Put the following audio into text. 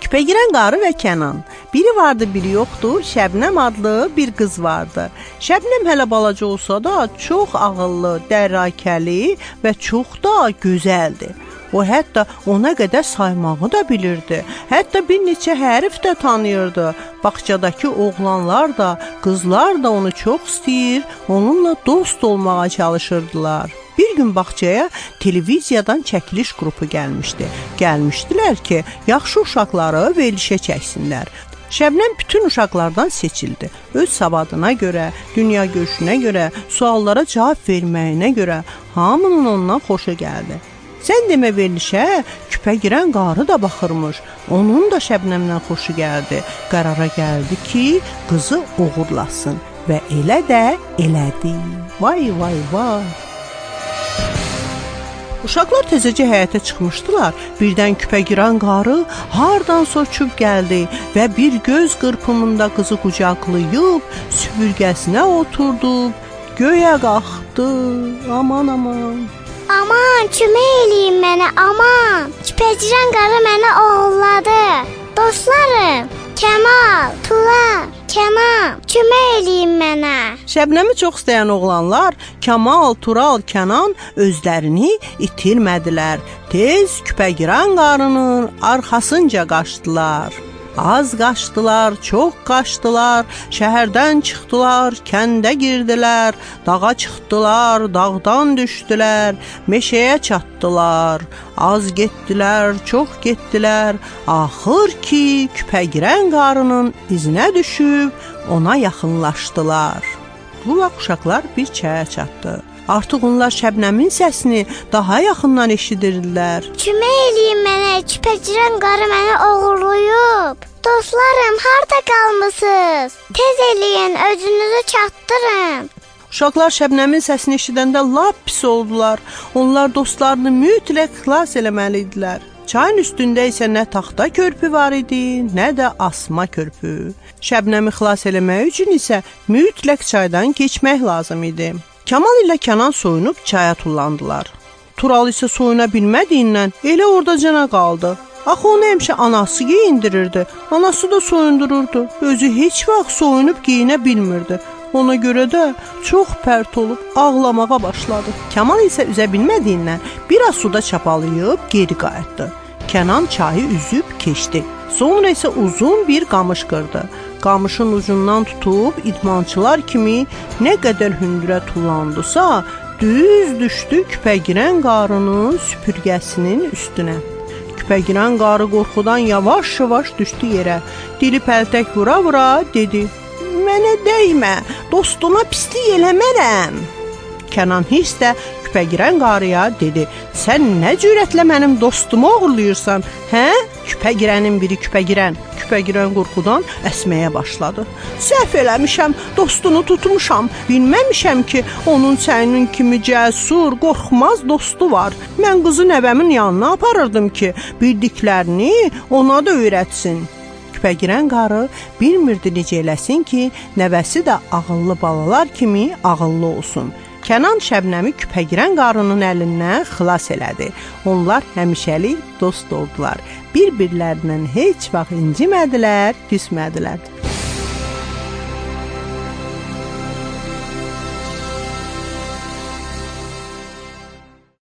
Küpəgirən qarı və Kənan. Biri vardı, biri yoxdur. Şəbnəm adlı bir qız vardı. Şəbnəm hələ balaca olsa da çox ağıllı, dərrakəli və çox da gözəldi. O hətta ona qədər saymağı da bilirdi. Hətta bir neçə hərf də tanıyırdı. Bağçadakı oğlanlar da, qızlar da onu çox istəyir, onunla dost olmağa çalışırdılar. Bir gün bağçaya televiziyadan çəkiliş qrupu gəlmişdi. Gəlmişdilər ki, yaxşı uşaqları verilişə çəksinlər. Şəbnəm bütün uşaqlardan seçildi. Öz savadına görə, dünya görüşünə görə, suallara cavab verməyinə görə hamının ondan xoşu gəldi. Sən demə verilişə Küpəgirən qarı da baxırmış. Onun da Şəbnəmdən xoşu gəldi. Qərara gəldi ki, qızı oğurlasın və elə də elədi. Vay vay vay. Uşaqlar təzəcə həyətə çıxmışdılar. Birdən Küpəgirən qarı hardansa uçub gəldi və bir göz qırpımında qızı qucaqlayıb, süpürgəsinə oturdu, göyə qalxdı. Aman aman. Aman, kömək eləyin mənə, aman. Küpəgirən qarı məni oğurladı. Dostlarım, Kəmal, Tural, Kənan, kömək eləyin mənə. Şəbnəmi çox istəyən oğlanlar Kəmal, Tural, Kənan özlərini itirmədilər. Tez Küpəgirən qarının arxasınca qaçdılar. Az qaçdılar, çox qaçdılar, şəhərdən çıxdılar, kəndə girdilər, dağa çıxdılar, dağdan düşdülər, meşəyə çatdılar. Az getdilər, çox getdilər, axır ki, Küpəgirən qarının izinə düşüb ona yaxınlaşdılar. Bu vaxt uşaqlar bir çaya çatdı. Artıq onlar Şəbnəmin səsini daha yaxından eşidirdilər. Kömək eləyin mənə, Küpəgirən qarı məni oğurlayıb. Dostlarım, harda qalmısınız? Tez eləyin, özünüzü çatdırın. Uşaqlar Şəbnəmin səsini eşidəndə lap pis oldular. Onlar dostlarını mütləq xilas eləməli idilər. Çayın üstündə isə nə taxta körpü var idi, nə də asma körpü. Şəbnəmi xilas eləmək üçün isə mütləq çaydan keçmək lazım idi. Kəmal ilə Kənan soyunub çaya tullandılar. Tural isə soyuna bilmədiyindən elə ordacana qaldı. Axı onu həmişə anası geyindirirdi. Anası da soyundururdu. Özü heç vaxt soyunub geyinə bilmirdi. Ona görə də çox pərt olub ağlamağa başladı. Kəmal isə üzə bilmədiyindən biraz suda çapalayıb geri qayıtdı. Kənan çayı üzüb keçdi. Sonra isə uzun bir qamış qırdı. Qamışın ucundan tutub idmançılar kimi nə qədər hündürə tullandısa, düz düşdü Küpəgirən qarının süpürgəsinin üstünə. Küpəgirən qarı qorxudan yavaş-yavaş düşdü yerə. Dili pəltək vura-vura dedi: "Mənə dəymə, dostuma pislik eləmərəm." Kənan hirslə Küpəgirən qarıya dedi: "Sən nə cürətlə mənim dostumu oğurlayırsan, hə? Küpəgirənin biri Küpəgirən." Küpəgirən qorxudan əsməyə başladı. "Səhv eləmişəm, dostunu tutmuşam. Bilməmişəm ki, onun sənin kimi cəsur, qorxmaz dostu var. Mən qızı nəvəmin yanına aparırdım ki, bildiklərini ona da öyrətsin." Küpəgirən qarı bilmirdi necə eləsin ki, nəvəsi də ağıllı balalar kimi ağıllı olsun. Kənan Şəbnəmi Küpəgirən qarının əlindən xilas elədi. Onlar həmişəlik dost oldular. Bir-birlərindən heç vaxt incimədilər, küsmədilər.